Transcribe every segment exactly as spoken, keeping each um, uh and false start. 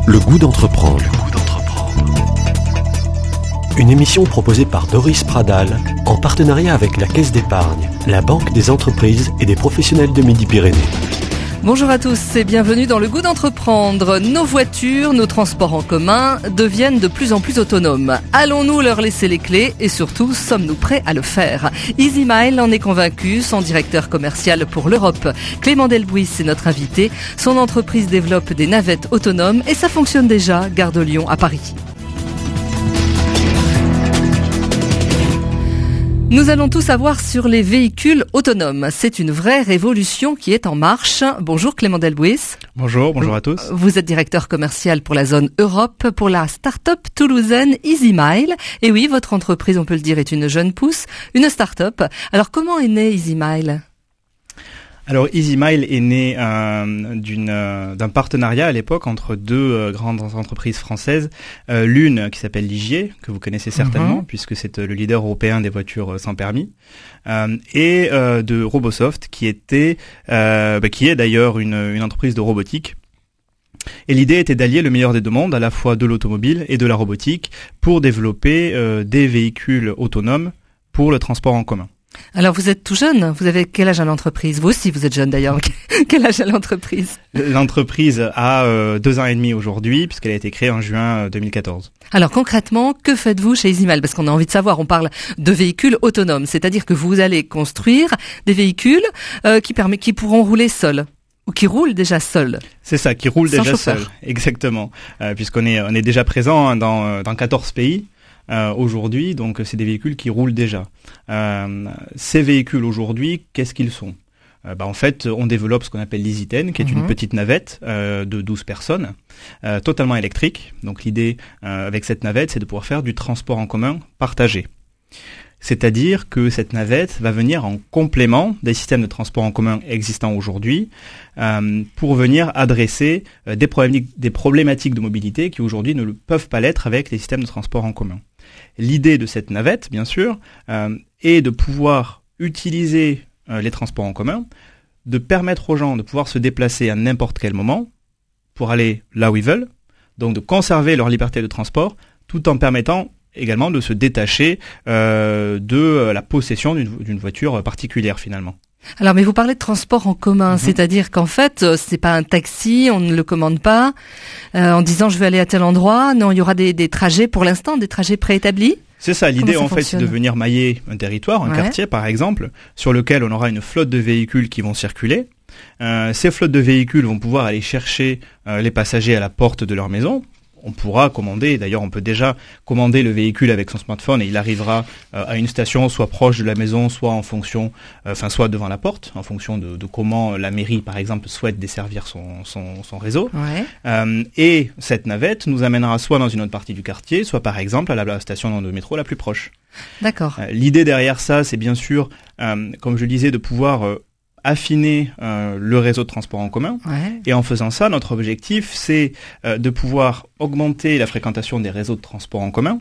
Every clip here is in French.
Le goût d'entreprendre. Le goût d'entreprendre. Une émission proposée par Doris Pradal en partenariat avec la Caisse d'épargne, la Banque des entreprises et des professionnels de Midi-Pyrénées. Bonjour à tous et bienvenue dans Le goût d'entreprendre. Nos voitures, nos transports en commun deviennent de plus en plus autonomes. Allons-nous leur laisser les clés et surtout, sommes-nous prêts à le faire? EasyMile en est convaincu, son directeur commercial pour l'Europe, Clément Delbouis, est notre invité. Son entreprise développe des navettes autonomes et ça fonctionne déjà, gare de Lyon à Paris. Nous allons tout savoir sur les véhicules autonomes. C'est une vraie révolution qui est en marche. Bonjour Clément Delbouis. Bonjour, bonjour à tous. Vous êtes directeur commercial pour la zone Europe, pour la start-up toulousaine EasyMile. Et oui, votre entreprise, on peut le dire, est une jeune pousse, une start-up. Alors comment est née EasyMile ? Alors EasyMile est né euh, d'une, euh, d'un partenariat à l'époque entre deux euh, grandes entreprises françaises. Euh, l'une qui s'appelle Ligier, que vous connaissez certainement, mm-hmm. puisque c'est euh, le leader européen des voitures euh, sans permis, euh, et euh, de Robosoft, qui était, euh, bah, qui est d'ailleurs une, une entreprise de robotique. Et l'idée était d'allier le meilleur des deux mondes, à la fois de l'automobile et de la robotique, pour développer euh, des véhicules autonomes pour le transport en commun. Alors vous êtes tout jeune, vous avez quel âge à l'entreprise? Vous aussi vous êtes jeune d'ailleurs, quel âge à l'entreprise? L'entreprise a euh, deux ans et demi aujourd'hui puisqu'elle a été créée en juin deux mille quatorze. Alors concrètement, que faites-vous chez EasyMile? Parce qu'on a envie de savoir, on parle de véhicules autonomes, c'est-à-dire que vous allez construire des véhicules euh, qui, permet, qui pourront rouler seuls. Ou qui roulent déjà seuls. C'est ça, qui roulent Sans déjà chauffeur. seuls, exactement, euh, puisqu'on est, on est déjà présent hein, dans, dans quatorze pays. Euh, aujourd'hui, donc c'est des véhicules qui roulent déjà. Euh, ces véhicules aujourd'hui, qu'est-ce qu'ils sont ? euh, bah, En fait, on développe ce qu'on appelle l'Easy dix, qui est mmh. une petite navette euh, de douze personnes, euh, totalement électrique. Donc l'idée euh, avec cette navette, c'est de pouvoir faire du transport en commun partagé. C'est-à-dire que cette navette va venir en complément des systèmes de transport en commun existants aujourd'hui euh, pour venir adresser euh, des, problématiques, des problématiques de mobilité qui aujourd'hui ne le peuvent pas l'être avec les systèmes de transport en commun. L'idée de cette navette, bien sûr, euh, est de pouvoir utiliser euh, les transports en commun, de permettre aux gens de pouvoir se déplacer à n'importe quel moment pour aller là où ils veulent, donc de conserver leur liberté de transport tout en permettant également de se détacher euh, de la possession d'une, d'une voiture particulière finalement. Alors, mais vous parlez de transport en commun, mmh. c'est-à-dire qu'en fait, euh, c'est pas un taxi, on ne le commande pas, euh, en disant je vais aller à tel endroit. Non, il y aura des, des trajets pour l'instant, des trajets préétablis. C'est ça, l'idée ça en fait, c'est de venir mailler un territoire, un ouais. quartier par exemple, sur lequel on aura une flotte de véhicules qui vont circuler. Euh, ces flottes de véhicules vont pouvoir aller chercher euh, les passagers à la porte de leur maison. On pourra commander, d'ailleurs on peut déjà commander le véhicule avec son smartphone et il arrivera euh, à une station soit proche de la maison, soit en fonction, euh, enfin soit devant la porte, en fonction de, de comment la mairie par exemple souhaite desservir son, son, son réseau. Ouais. Euh, et cette navette nous amènera soit dans une autre partie du quartier, soit par exemple à la, la station de métro la plus proche. D'accord. Euh, l'idée derrière ça, c'est bien sûr, euh, comme je le disais, de pouvoir euh, affiner euh, le réseau de transport en commun. Ouais. Et en faisant ça, notre objectif, c'est euh, de pouvoir augmenter la fréquentation des réseaux de transport en commun,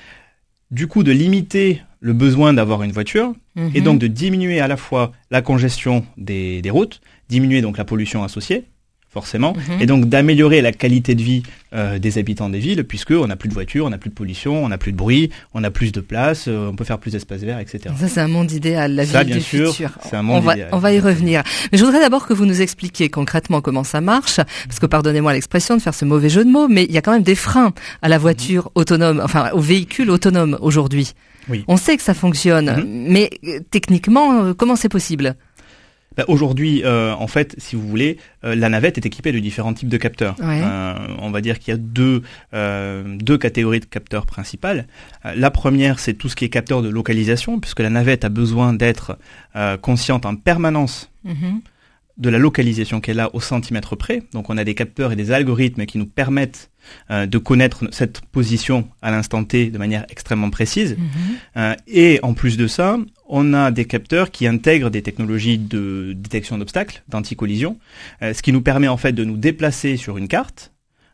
du coup de limiter le besoin d'avoir une voiture, mmh. et donc de diminuer à la fois la congestion des, des routes, diminuer donc la pollution associée, forcément, mmh. et donc d'améliorer la qualité de vie euh, des habitants des villes, puisqu'on n'a plus de voitures, on n'a plus de pollution, on n'a plus de bruit, on a plus de place, euh, on peut faire plus d'espace vert, et cetera. Ça, c'est un monde idéal, la ça, ville bien du sûr, futur. C'est un monde on va, idéal. On va y revenir. Mais je voudrais d'abord que vous nous expliquiez concrètement comment ça marche, parce que pardonnez-moi l'expression de faire ce mauvais jeu de mots, mais il y a quand même des freins à la voiture mmh. autonome, enfin au véhicule autonome aujourd'hui. Oui. On sait que ça fonctionne, mmh. mais euh, techniquement, euh, comment c'est possible ? Ben aujourd'hui, euh, en fait, si vous voulez, euh, la navette est équipée de différents types de capteurs. Ouais. Euh, on va dire qu'il y a deux euh, deux catégories de capteurs principales. Euh, la première, c'est tout ce qui est capteur de localisation, puisque la navette a besoin d'être euh, consciente en permanence mm-hmm. de la localisation qu'elle a au centimètre près. Donc, on a des capteurs et des algorithmes qui nous permettent euh, de connaître cette position à l'instant T de manière extrêmement précise. Mm-hmm. Euh, et en plus de ça, on a des capteurs qui intègrent des technologies de détection d'obstacles, d'anti-collision, euh, ce qui nous permet en fait de nous déplacer sur une carte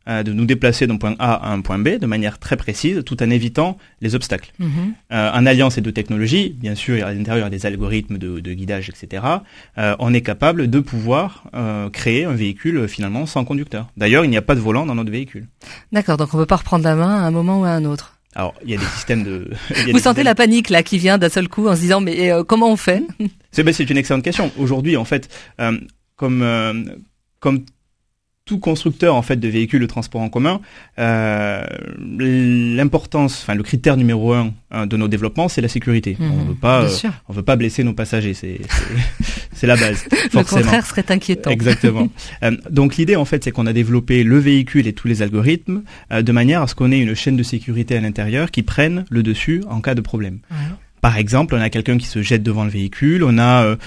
euh, de nous déplacer d'un point A à un point B de manière très précise, tout en évitant les obstacles. Mmh. Euh, en alliant ces deux technologies, bien sûr, à l'intérieur il y a des algorithmes de, de guidage, et cetera. Euh, on est capable de pouvoir euh, créer un véhicule finalement sans conducteur. D'ailleurs, il n'y a pas de volant dans notre véhicule. D'accord, donc on ne peut pas reprendre la main à un moment ou à un autre. Alors, il y a des systèmes de... Vous sentez systèmes... la panique là qui vient d'un seul coup en se disant mais euh, comment on fait? C'est, ben, c'est une excellente question. Aujourd'hui, en fait, euh, comme euh, comme tout constructeur en fait de véhicules de transport en commun, euh, l'importance, enfin le critère numéro un hein, de nos développements, c'est la sécurité. Mmh, on veut pas, euh, on veut pas blesser nos passagers, c'est c'est, c'est la base. Le contraire serait inquiétant. Exactement. euh, donc l'idée en fait, c'est qu'on a développé le véhicule et tous les algorithmes euh, de manière à ce qu'on ait une chaîne de sécurité à l'intérieur qui prenne le dessus en cas de problème. Ouais. Par exemple, on a quelqu'un qui se jette devant le véhicule, on a euh,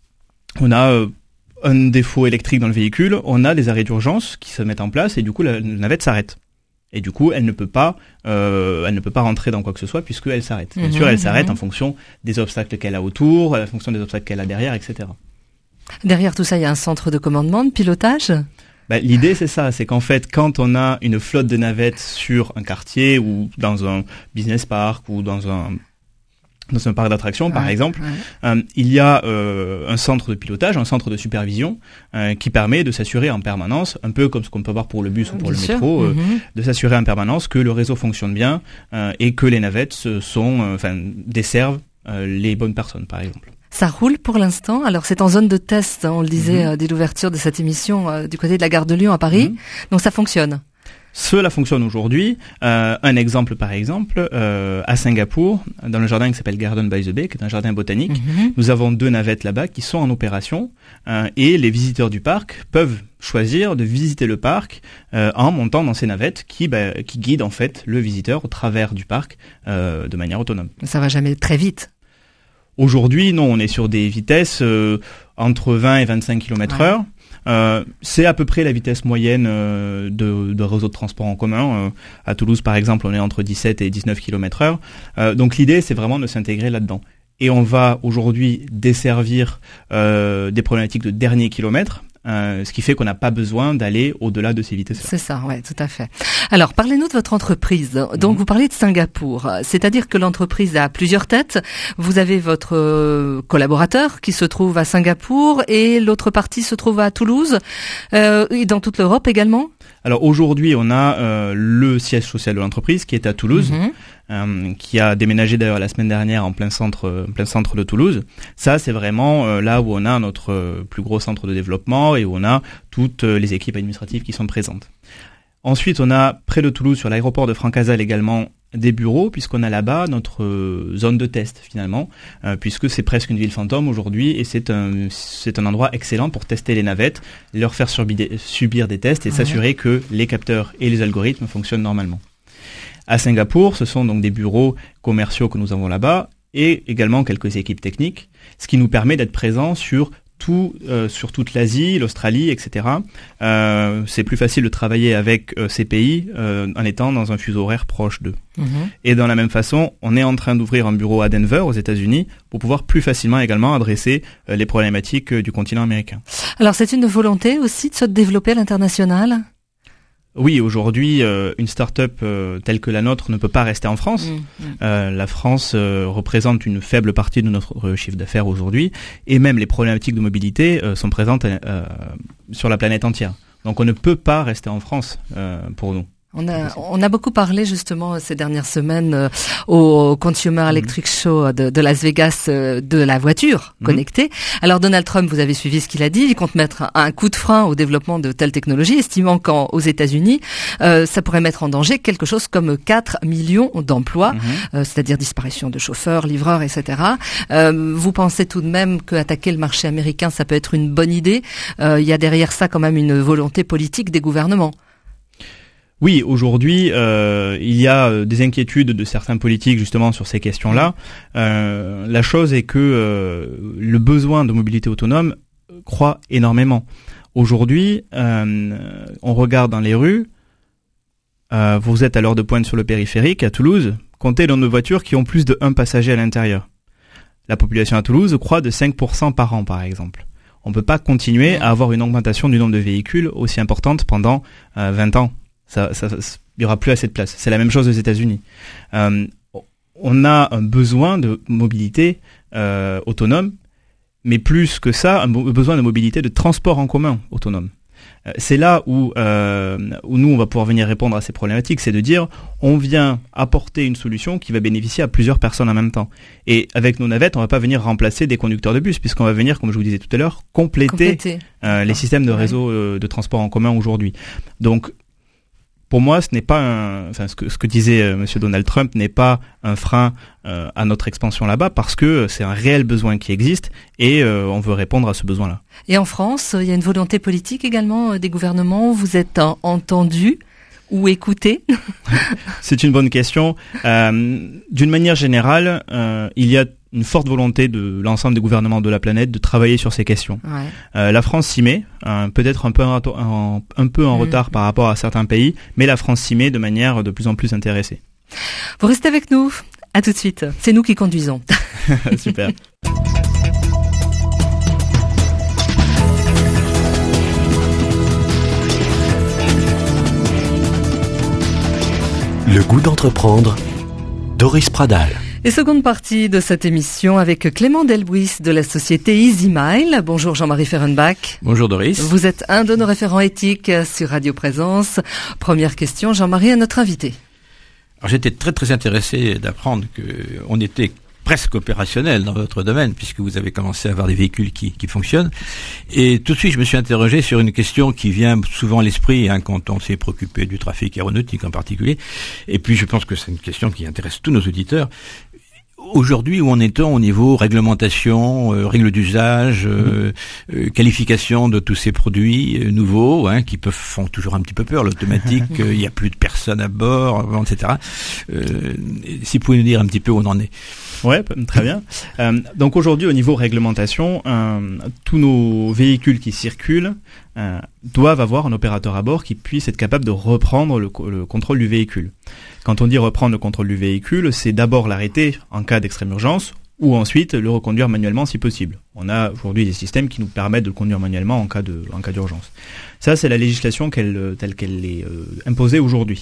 on a euh, un défaut électrique dans le véhicule, on a des arrêts d'urgence qui se mettent en place et du coup la navette s'arrête. Et du coup, elle ne peut pas, euh, elle ne peut pas rentrer dans quoi que ce soit puisqu'elle s'arrête. Bien mmh, sûr, elle s'arrête mmh. en fonction des obstacles qu'elle a autour, en fonction des obstacles qu'elle a derrière, et cetera. Derrière tout ça, il y a un centre de commandement, de pilotage ? Bah, l'idée, c'est ça, c'est qu'en fait, quand on a une flotte de navettes sur un quartier ou dans un business park ou dans un dans un parc d'attractions, ouais, par exemple, ouais. euh, il y a euh, un centre de pilotage, un centre de supervision euh, qui permet de s'assurer en permanence, un peu comme ce qu'on peut voir pour le bus ou pour bien le métro, euh, mm-hmm. de s'assurer en permanence que le réseau fonctionne bien euh, et que les navettes sont, enfin, euh, desservent euh, les bonnes personnes, par exemple. Ça roule pour l'instant. Alors c'est en zone de test, hein, on le disait mmh. euh, dès l'ouverture de cette émission euh, du côté de la gare de Lyon à Paris. Mmh. Donc ça fonctionne. Cela fonctionne aujourd'hui. Euh, un exemple par exemple, euh, à Singapour, dans le jardin qui s'appelle Garden by the Bay, qui est un jardin botanique, mmh. nous avons deux navettes là-bas qui sont en opération euh, et les visiteurs du parc peuvent choisir de visiter le parc euh, en montant dans ces navettes qui, bah, qui guident en fait le visiteur au travers du parc euh, de manière autonome. Ça va jamais très vite. Aujourd'hui, non, on est sur des vitesses euh, entre vingt et vingt-cinq kilomètres heure. Ouais. Euh, c'est à peu près la vitesse moyenne euh, de, de réseau de transport en commun. Euh, à Toulouse, par exemple, on est entre dix-sept et dix-neuf kilomètres heure. Euh, donc l'idée, c'est vraiment de s'intégrer là-dedans. Et on va aujourd'hui desservir euh, des problématiques de dernier kilomètre. Euh, ce qui fait qu'on n'a pas besoin d'aller au-delà de ces vitesses. C'est ça, ouais, tout à fait. Alors, parlez-nous de votre entreprise. Donc, mmh. vous parlez de Singapour, c'est-à-dire que l'entreprise a plusieurs têtes. Vous avez votre euh, collaborateur qui se trouve à Singapour et l'autre partie se trouve à Toulouse euh, et dans toute l'Europe également. Alors aujourd'hui, on a euh, le siège social de l'entreprise qui est à Toulouse, mmh. euh, qui a déménagé d'ailleurs la semaine dernière en plein centre, euh, plein centre de Toulouse. Ça, c'est vraiment euh, là où on a notre euh, plus gros centre de développement et où on a toutes euh, les équipes administratives qui sont présentes. Ensuite, on a près de Toulouse, sur l'aéroport de Francazal également, des bureaux, puisqu'on a là-bas notre euh, zone de test finalement, euh, puisque c'est presque une ville fantôme aujourd'hui et c'est un c'est un endroit excellent pour tester les navettes, leur faire subir, subir des tests et ouais. s'assurer que les capteurs et les algorithmes fonctionnent normalement. À Singapour, ce sont donc des bureaux commerciaux que nous avons là-bas et également quelques équipes techniques, ce qui nous permet d'être présents sur tout euh, sur toute l'Asie, l'Australie, et cetera. Euh, c'est plus facile de travailler avec euh, ces pays euh, en étant dans un fuseau horaire proche d'eux. Mmh. Et dans la même façon, on est en train d'ouvrir un bureau à Denver, aux États-Unis, pour pouvoir plus facilement également adresser euh, les problématiques euh, du continent américain. Alors, c'est une volonté aussi de se développer à l'international ? Oui, aujourd'hui, euh, une start-up euh, telle que la nôtre ne peut pas rester en France. Mmh, mmh. Euh, la France euh, représente une faible partie de notre euh, chiffre d'affaires aujourd'hui, et même les problématiques de mobilité euh, sont présentes euh, sur la planète entière. Donc on ne peut pas rester en France euh, pour nous. On a, on a beaucoup parlé justement ces dernières semaines euh, au Consumer Electric mmh. Show de, de Las Vegas euh, de la voiture mmh. connectée. Alors Donald Trump, vous avez suivi ce qu'il a dit, il compte mettre un, un coup de frein au développement de telles technologies, estimant qu'aux États-Unis, euh, ça pourrait mettre en danger quelque chose comme quatre millions d'emplois, mmh. euh, c'est-à-dire disparition de chauffeurs, livreurs, et cetera. Euh, vous pensez tout de même qu'attaquer le marché américain, ça peut être une bonne idée ? Euh, il y a derrière ça quand même une volonté politique des gouvernements. Oui, aujourd'hui, euh, il y a des inquiétudes de certains politiques justement sur ces questions-là. Euh, la chose est que euh, le besoin de mobilité autonome croît énormément. Aujourd'hui, euh, on regarde dans les rues, euh, vous êtes à l'heure de pointe sur le périphérique à Toulouse, comptez dans nos voitures qui ont plus de un passager à l'intérieur. La population à Toulouse croît de cinq pour cent par an, par exemple. On ne peut pas continuer à avoir une augmentation du nombre de véhicules aussi importante pendant euh, vingt ans. Ça, ça, ça, il y aura plus assez de place. C'est la même chose aux États-Unis. Euh, on a un besoin de mobilité euh, autonome, mais plus que ça, un besoin de mobilité de transport en commun autonome. C'est là où, euh, où nous, on va pouvoir venir répondre à ces problématiques, c'est de dire, on vient apporter une solution qui va bénéficier à plusieurs personnes en même temps. Et avec nos navettes, on va pas venir remplacer des conducteurs de bus, puisqu'on va venir, comme je vous disais tout à l'heure, compléter, compléter. Euh, les systèmes de réseau euh, de transport en commun aujourd'hui. Donc, pour moi, ce n'est pas un, enfin, ce que, ce que disait euh, Monsieur Donald Trump n'est pas un frein euh, à notre expansion là-bas, parce que c'est un réel besoin qui existe et euh, on veut répondre à ce besoin-là. Et en France, il y a une volonté politique également euh, des gouvernements. Vous êtes euh, entendus ou écoutés? C'est une bonne question. Euh, d'une manière générale, euh, il y a une forte volonté de l'ensemble des gouvernements de la planète de travailler sur ces questions. Ouais. Euh, la France s'y met, euh, peut-être un peu en, en, un peu en mmh. retard par rapport à certains pays, mais la France s'y met de manière de plus en plus intéressée. Vous restez avec nous. À tout de suite. C'est nous qui conduisons. Super. Le goût d'entreprendre, Doris Pradal. Et seconde partie de cette émission avec Clément Delbuis de la société EasyMile. Bonjour Jean-Marie Fehrenbach. Bonjour Doris. Vous êtes un de nos référents éthiques sur Radio Présence. Première question, Jean-Marie, à notre invité. Alors j'étais très très intéressé d'apprendre qu'on était presque opérationnel dans votre domaine, puisque vous avez commencé à avoir des véhicules qui, qui fonctionnent. Et tout de suite, je me suis interrogé sur une question qui vient souvent à l'esprit hein, quand on s'est préoccupé du trafic aéronautique en particulier. Et puis, je pense que c'est une question qui intéresse tous nos auditeurs. Aujourd'hui, où en est-on au niveau réglementation, euh, règles d'usage, euh, euh, qualification de tous ces produits euh, nouveaux, hein, qui peuvent font toujours un petit peu peur, l'automatique, il euh, y a plus de personnes à bord, et cetera. Euh, si vous pouvez nous dire un petit peu où on en est. Ouais, très bien. Euh, donc aujourd'hui, au niveau réglementation, euh, tous nos véhicules qui circulent euh, doivent avoir un opérateur à bord qui puisse être capable de reprendre le, le contrôle du véhicule. Quand on dit reprendre le contrôle du véhicule, c'est d'abord l'arrêter en cas d'extrême urgence ou ensuite le reconduire manuellement si possible. On a aujourd'hui des systèmes qui nous permettent de le conduire manuellement en cas de, en cas d'urgence. Ça, c'est la législation qu'elle, telle qu'elle est euh, imposée aujourd'hui.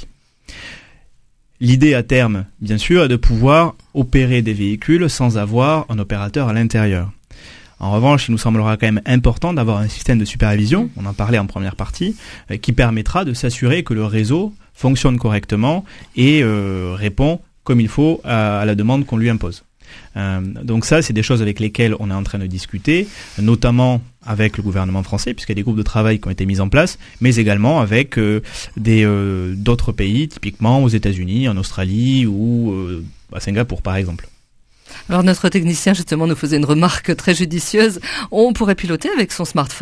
L'idée à terme, bien sûr, est de pouvoir opérer des véhicules sans avoir un opérateur à l'intérieur. En revanche, il nous semblera quand même important d'avoir un système de supervision, on en parlait en première partie, euh, qui permettra de s'assurer que le réseau fonctionne correctement et euh, répond comme il faut à, à la demande qu'on lui impose. Euh, donc ça, c'est des choses avec lesquelles on est en train de discuter, notamment avec le gouvernement français, puisqu'il y a des groupes de travail qui ont été mis en place, mais également avec euh, des euh, d'autres pays, typiquement aux États-Unis, en Australie ou euh, à Singapour, par exemple. Alors notre technicien, justement, nous faisait une remarque très judicieuse. On pourrait piloter avec son smartphone ?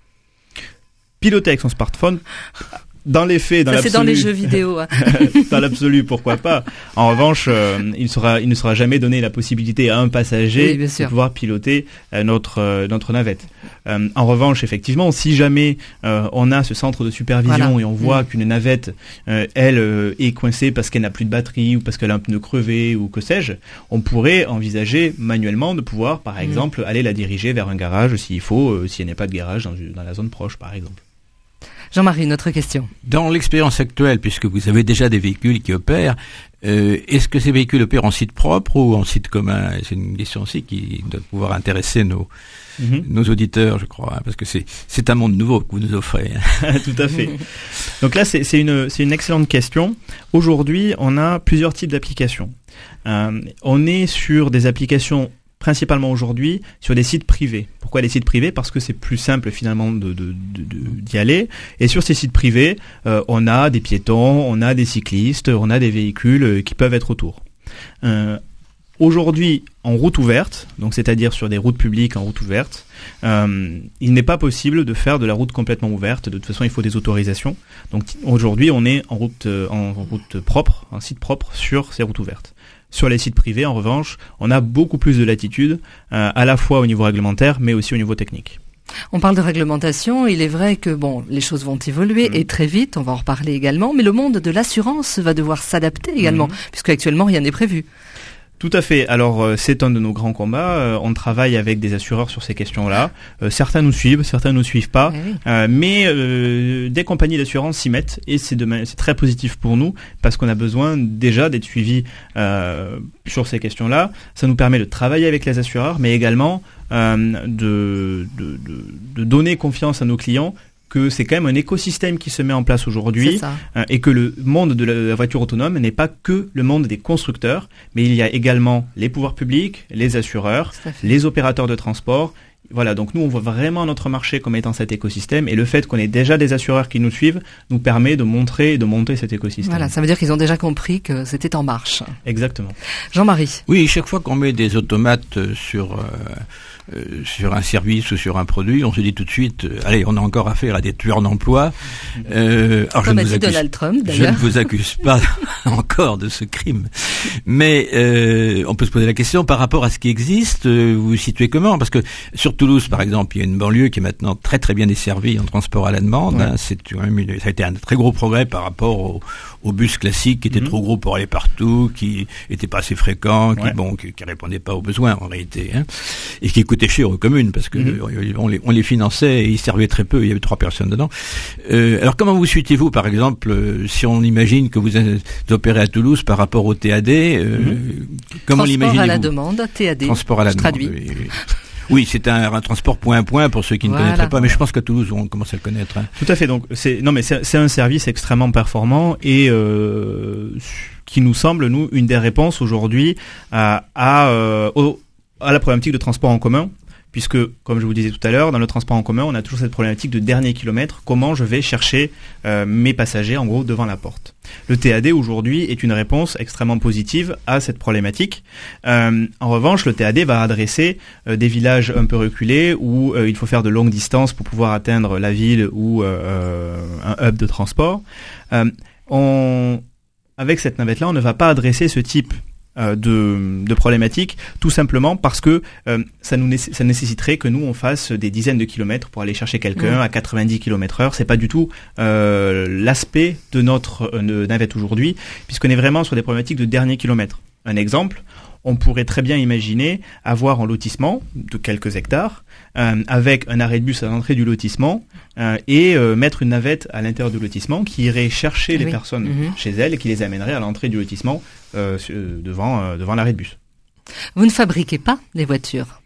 Piloter avec son smartphone dans les faits, dans ça, l'absolu. C'est dans les jeux vidéo. Hein. Dans l'absolu, pourquoi pas. En revanche, euh, il, sera, il ne sera jamais donné la possibilité à un passager oui, de pouvoir piloter euh, notre, euh, notre navette. Euh, en revanche, effectivement, si jamais euh, on a ce centre de supervision voilà. et on voit mmh. qu'une navette, euh, elle, euh, est coincée parce qu'elle n'a plus de batterie ou parce qu'elle a un pneu crevé ou que sais-je, on pourrait envisager manuellement de pouvoir, par exemple, mmh. aller la diriger vers un garage s'il faut, euh, s'il n'y a pas de garage dans, dans la zone proche, par exemple. Jean-Marie, notre question. Dans l'expérience actuelle, puisque vous avez déjà des véhicules qui opèrent, euh, est-ce que ces véhicules opèrent en site propre ou en site commun ? C'est une question aussi qui doit pouvoir intéresser nos, mm-hmm. nos auditeurs, je crois, hein, parce que c'est, c'est un monde nouveau que vous nous offrez. Tout à fait. Donc là, c'est, c'est, une, c'est une excellente question. Aujourd'hui, on a plusieurs types d'applications. Euh, on est sur des applications principalement aujourd'hui sur des sites privés. Pourquoi les sites privés ? Parce que c'est plus simple finalement de, de, de, de, d'y aller. Et sur ces sites privés, euh, on a des piétons, on a des cyclistes, on a des véhicules qui peuvent être autour. Euh, aujourd'hui, en route ouverte, donc c'est-à-dire sur des routes publiques en route ouverte, euh, il n'est pas possible de faire de la route complètement ouverte. De toute façon, il faut des autorisations. Donc aujourd'hui, on est en route, en route propre, en site propre sur ces routes ouvertes. Sur les sites privés, en revanche, on a beaucoup plus de latitude, euh, à la fois au niveau réglementaire, mais aussi au niveau technique. On parle de réglementation, il est vrai que bon, les choses vont évoluer mmh. et très vite, on va en reparler également, mais le monde de l'assurance va devoir s'adapter également, mmh. puisque actuellement rien n'est prévu. Tout à fait. Alors euh, c'est un de nos grands combats. Euh, on travaille avec des assureurs sur ces questions-là. Euh, certains nous suivent, certains nous suivent pas. Eh oui. Euh, mais euh, des compagnies d'assurance s'y mettent et c'est, de, c'est très positif pour nous parce qu'on a besoin déjà d'être suivis euh, sur ces questions-là. Ça nous permet de travailler avec les assureurs, mais également euh, de, de, de, de donner confiance à nos clients que c'est quand même un écosystème qui se met en place aujourd'hui euh, et que le monde de la, la voiture autonome n'est pas que le monde des constructeurs, mais il y a également les pouvoirs publics, les assureurs, les opérateurs de transport. Voilà, donc nous on voit vraiment notre marché comme étant cet écosystème et le fait qu'on ait déjà des assureurs qui nous suivent nous permet de montrer et de monter cet écosystème. Voilà, ça veut dire qu'ils ont déjà compris que c'était en marche. Exactement. Jean-Marie. Oui, chaque fois qu'on met des automates sur... Euh Euh, sur un service ou sur un produit, on se dit tout de suite, euh, allez, on a encore affaire à des tueurs d'emploi. Euh, alors Comme je, a ne dit accuse, Donald Trump, je d'ailleurs. ne vous accuse pas encore de ce crime, mais euh, on peut se poser la question par rapport à ce qui existe. Euh, vous vous situez comment? Parce que sur Toulouse, par exemple, il y a une banlieue qui est maintenant très très bien desservie en transport à la demande. Ouais. Hein, c'est quand même une, ça a été un très gros progrès par rapport au, au bus classique qui était mmh. trop gros pour aller partout, qui était pas assez fréquent, qui ouais. bon, qui, qui répondait pas aux besoins en réalité, hein, et qui coûtait cher aux communes parce que mmh. on, les, on les finançait et ils servaient très peu. Il y avait trois personnes dedans. Euh, alors comment vous situez-vous, par exemple, euh, si on imagine que vous opérez à Toulouse par rapport au T A D, euh, mmh. comment l'imaginez-vous? Transport à la demande, T A D. Transport à la je demande. Traduis. Oui, oui. Oui, c'est un, un transport point à point pour ceux qui voilà. ne connaîtraient pas, mais je pense qu'à Toulouse on commence à le connaître. Hein. Tout à fait. Donc c'est non mais c'est, c'est un service extrêmement performant et euh, qui nous semble nous une des réponses aujourd'hui à à, euh, au, à la problématique de transport en commun. Puisque, comme je vous disais tout à l'heure, dans le transport en commun, on a toujours cette problématique de dernier kilomètre. Comment je vais chercher euh, mes passagers, en gros, devant la porte. Le T A D, aujourd'hui, est une réponse extrêmement positive à cette problématique. Euh, en revanche, le T A D va adresser euh, des villages un peu reculés où euh, il faut faire de longues distances pour pouvoir atteindre la ville ou euh, un hub de transport. Euh, on, avec cette navette-là, on ne va pas adresser ce type de, de problématiques, tout simplement parce que euh, ça nous ça nécessiterait que nous on fasse des dizaines de kilomètres pour aller chercher quelqu'un mmh. à quatre-vingt-dix kilomètres heure. C'est pas du tout euh, l'aspect de notre euh, navette aujourd'hui, puisqu'on est vraiment sur des problématiques de dernier kilomètre. Un exemple, on pourrait très bien imaginer avoir un lotissement de quelques hectares euh, avec un arrêt de bus à l'entrée du lotissement euh, et euh, mettre une navette à l'intérieur du lotissement qui irait chercher oui. les personnes mmh. chez elles et qui les amènerait à l'entrée du lotissement euh, devant, euh, devant l'arrêt de bus. Vous ne fabriquez pas les voitures?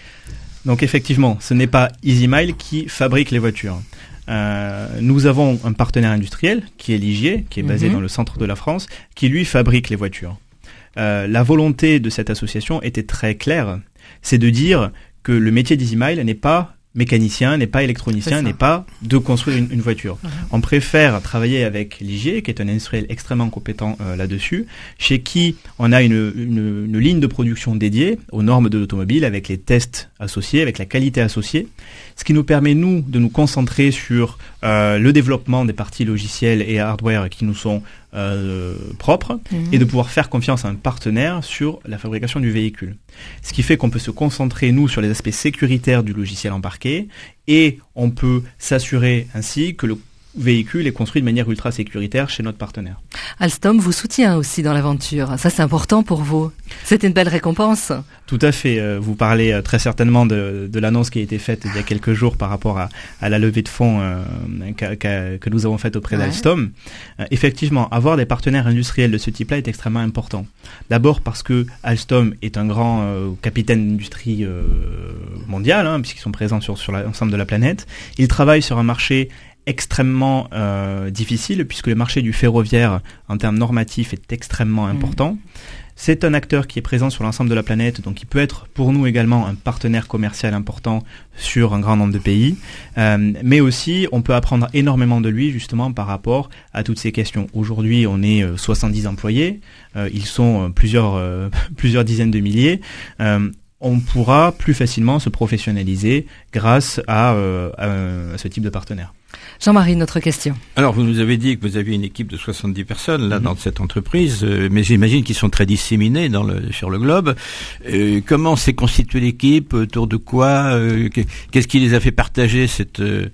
Donc effectivement, ce n'est pas EasyMile qui fabrique les voitures. Euh, nous avons un partenaire industriel qui est Ligier, qui est basé mmh. dans le centre de la France, qui lui fabrique les voitures. Euh, la volonté de cette association était très claire, c'est de dire que le métier d'EasyMile n'est pas mécanicien, n'est pas électronicien, n'est pas de construire une, une voiture. Uh-huh. On préfère travailler avec Ligier, qui est un industriel extrêmement compétent euh, là-dessus, chez qui on a une, une, une ligne de production dédiée aux normes de l'automobile, avec les tests associés, avec la qualité associée, ce qui nous permet, nous, de nous concentrer sur euh, le développement des parties logicielles et hardware qui nous sont Euh, propre mmh. et de pouvoir faire confiance à un partenaire sur la fabrication du véhicule. Ce qui fait qu'on peut se concentrer, nous, sur les aspects sécuritaires du logiciel embarqué et on peut s'assurer ainsi que le véhicule est construit de manière ultra sécuritaire chez notre partenaire. Alstom vous soutient aussi dans l'aventure. Ça, c'est important pour vous. C'était une belle récompense. Tout à fait. Vous parlez très certainement de, de l'annonce qui a été faite il y a quelques jours par rapport à, à la levée de fonds euh, qu'a, qu'a, que nous avons faite auprès ouais. d'Alstom. Euh, effectivement, avoir des partenaires industriels de ce type-là est extrêmement important. D'abord parce que Alstom est un grand euh, capitaine d'industrie euh, mondial, hein, puisqu'ils sont présents sur, sur l'ensemble de la planète. Ils travaillent sur un marché extrêmement euh, difficile puisque le marché du ferroviaire en termes normatifs est extrêmement important. Mmh. C'est un acteur qui est présent sur l'ensemble de la planète, donc il peut être pour nous également un partenaire commercial important sur un grand nombre de pays, euh, mais aussi on peut apprendre énormément de lui justement par rapport à toutes ces questions. Aujourd'hui on est euh, soixante-dix employés, euh, ils sont euh, plusieurs, euh, plusieurs dizaines de milliers, euh, on pourra plus facilement se professionnaliser grâce à, euh, à, à ce type de partenaire. Jean-Marie, notre question. Alors, vous nous avez dit que vous aviez une équipe de soixante-dix personnes là mmh. dans cette entreprise, euh, mais j'imagine qu'ils sont très disséminés dans le, sur le globe. Euh, comment s'est constituée l'équipe? Autour de quoi? euh, Qu'est-ce qui les a fait partager cette, euh,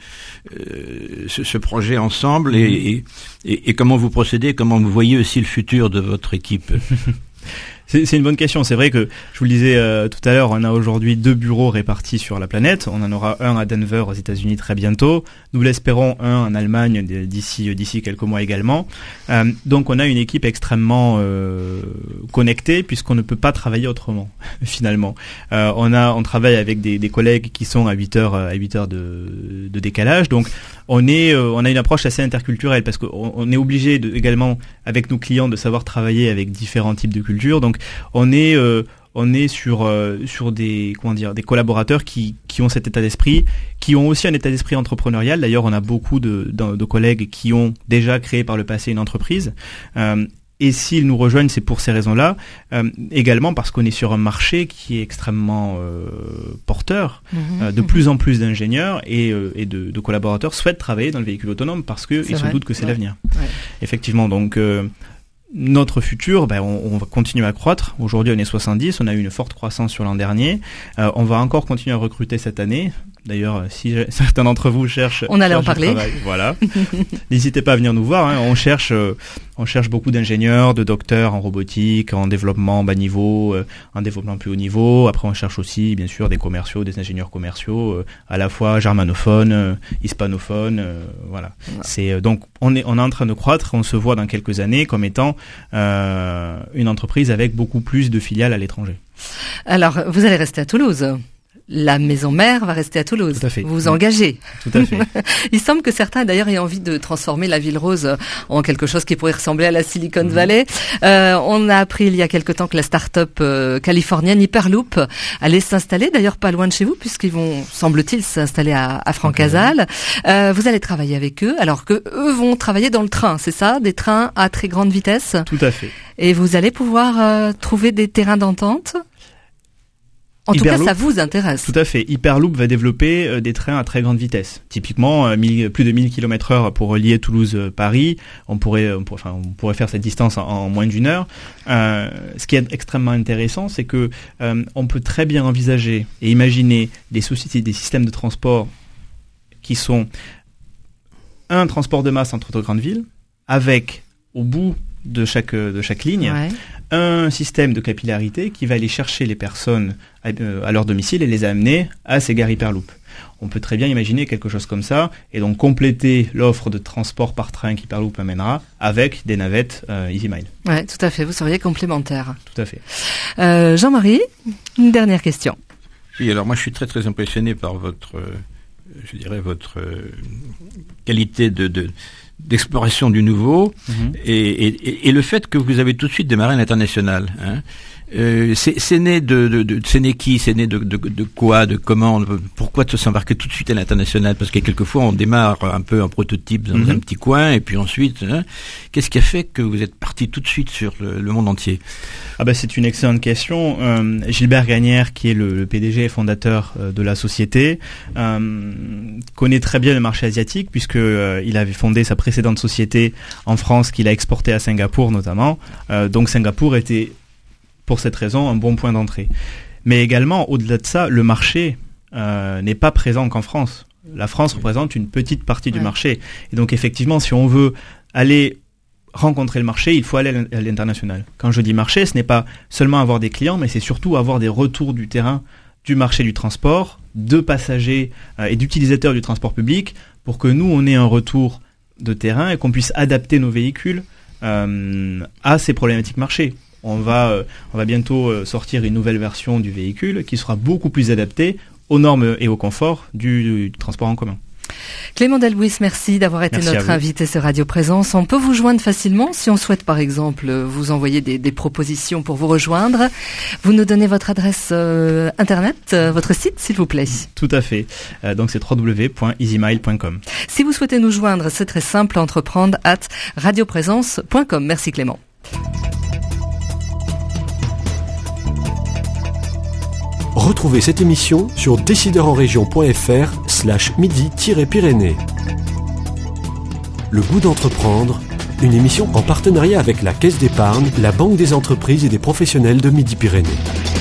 ce, ce projet ensemble? mmh. et, et, et comment vous procédez? Comment vous voyez aussi le futur de votre équipe? C'est, c'est une bonne question. C'est vrai que, je vous le disais euh, tout à l'heure, on a aujourd'hui deux bureaux répartis sur la planète. On en aura un à Denver aux États-Unis très bientôt. Nous l'espérons un en Allemagne d'ici d'ici quelques mois également. Euh, donc on a une équipe extrêmement euh, connectée puisqu'on ne peut pas travailler autrement finalement. Euh, on a on travaille avec des, des collègues qui sont à huit heures à huit heures de, de décalage. Donc on est euh, on a une approche assez interculturelle parce qu'on on est obligé de, également avec nos clients de savoir travailler avec différents types de cultures. Donc on est euh, on est sur euh, sur des comment dire des collaborateurs qui qui ont cet état d'esprit, qui ont aussi un état d'esprit entrepreneurial. D'ailleurs, on a beaucoup de de, de collègues qui ont déjà créé par le passé une entreprise. Euh, Et s'ils nous rejoignent, c'est pour ces raisons-là. Euh, également parce qu'on est sur un marché qui est extrêmement euh, porteur. Mmh, euh, de mmh. plus en plus d'ingénieurs et, euh, et de, de collaborateurs souhaitent travailler dans le véhicule autonome parce qu'ils se doutent que c'est ouais. l'avenir. Ouais. Effectivement, donc euh, notre futur, ben, on, on va continuer à croître. Aujourd'hui, on est soixante-dix, on a eu une forte croissance sur l'an dernier. Euh, on va encore continuer à recruter cette année. D'ailleurs, si certains d'entre vous cherchent, on allait en parler. Travail, voilà. N'hésitez pas à venir nous voir. Hein. On cherche, euh, on cherche beaucoup d'ingénieurs, de docteurs en robotique, en développement bas niveau, euh, en développement plus haut niveau. Après, on cherche aussi, bien sûr, des commerciaux, des ingénieurs commerciaux, euh, à la fois germanophones, euh, hispanophones. Euh, voilà. Ouais. C'est euh, donc on est on est en train de croître. On se voit dans quelques années comme étant euh, une entreprise avec beaucoup plus de filiales à l'étranger. Alors, vous allez rester à Toulouse. La maison mère va rester à Toulouse. Tout à fait. Vous vous engagez. Tout à fait. Il semble que certains d'ailleurs aient envie de transformer la ville rose en quelque chose qui pourrait ressembler à la Silicon Valley. Mmh. Euh, on a appris il y a quelque temps que la start-up euh, californienne Hyperloop allait s'installer, d'ailleurs pas loin de chez vous, puisqu'ils vont, semble-t-il, s'installer à, à Francazal. Euh, vous allez travailler avec eux, alors que eux vont travailler dans le train, c'est ça? Des trains à très grande vitesse? Tout à fait. Et vous allez pouvoir euh, trouver des terrains d'entente? En Hyperloop, tout cas, ça vous intéresse. Tout à fait. Hyperloop va développer euh, des trains à très grande vitesse. Typiquement, euh, mille, plus de mille kilomètres heure pour relier Toulouse-Paris. On pourrait, on pourrait, enfin, on pourrait faire cette distance en, en moins d'une heure. Euh, ce qui est extrêmement intéressant, c'est que euh, on peut très bien envisager et imaginer des sociétés, des systèmes de transport qui sont un transport de masse entre deux grandes villes, avec au bout de chaque de chaque ligne. Ouais. Un système de capillarité qui va aller chercher les personnes à, euh, à leur domicile et les amener à ces gares Hyperloop. On peut très bien imaginer quelque chose comme ça et donc compléter l'offre de transport par train qu'Hyperloop amènera avec des navettes euh, EasyMile. Ouais, tout à fait. Vous seriez complémentaires. Tout à fait. Euh, Jean-Marie, une dernière question. Oui, alors moi je suis très très impressionné par votre, euh, je dirais votre euh, qualité de, de d'exploration du nouveau mmh. et, et, et le fait que vous avez tout de suite démarré à l'international. Hein. Euh, c'est, c'est né de, de, de c'est né qui, c'est né de, de, de quoi, de comment, de, pourquoi de s'embarquer tout de suite à l'international? Parce que quelquefois on démarre un peu en prototype dans mmh. un petit coin et puis ensuite, hein, qu'est-ce qui a fait que vous êtes parti tout de suite sur le, le monde entier? Ah ben c'est une excellente question. Euh, Gilbert Gagnère, qui est le, le P D G et fondateur euh, de la société, euh, connaît très bien le marché asiatique puisque euh, il avait fondé sa précédente société en France qu'il a exportée à Singapour notamment. Euh, donc Singapour était pour cette raison un bon point d'entrée. Mais également, au-delà de ça, le marché euh, n'est pas présent qu'en France. La France représente une petite partie ouais. du marché. Et donc effectivement, si on veut aller rencontrer le marché, il faut aller à l'international. Quand je dis marché, ce n'est pas seulement avoir des clients, mais c'est surtout avoir des retours du terrain, du marché du transport, de passagers euh, et d'utilisateurs du transport public, pour que nous, on ait un retour de terrain et qu'on puisse adapter nos véhicules euh, à ces problématiques marché. On va, euh, on va bientôt euh, sortir une nouvelle version du véhicule qui sera beaucoup plus adaptée aux normes et au confort du, du transport en commun. Clément Delbouis, merci d'avoir été merci notre invité sur Radio Présence. On peut vous joindre facilement si on souhaite par exemple vous envoyer des, des propositions pour vous rejoindre. Vous nous donnez votre adresse euh, internet, euh, votre site s'il vous plaît. Tout à fait. Euh, donc c'est w w w point easymile point com. Si vous souhaitez nous joindre, c'est très simple, entreprendre arobase radioprésence point com. Merci Clément. Retrouvez cette émission sur décideurenrégion.fr slash midi-pyrénées. Le goût d'entreprendre, une émission en partenariat avec la Caisse d'épargne, la Banque des entreprises et des professionnels de Midi-Pyrénées.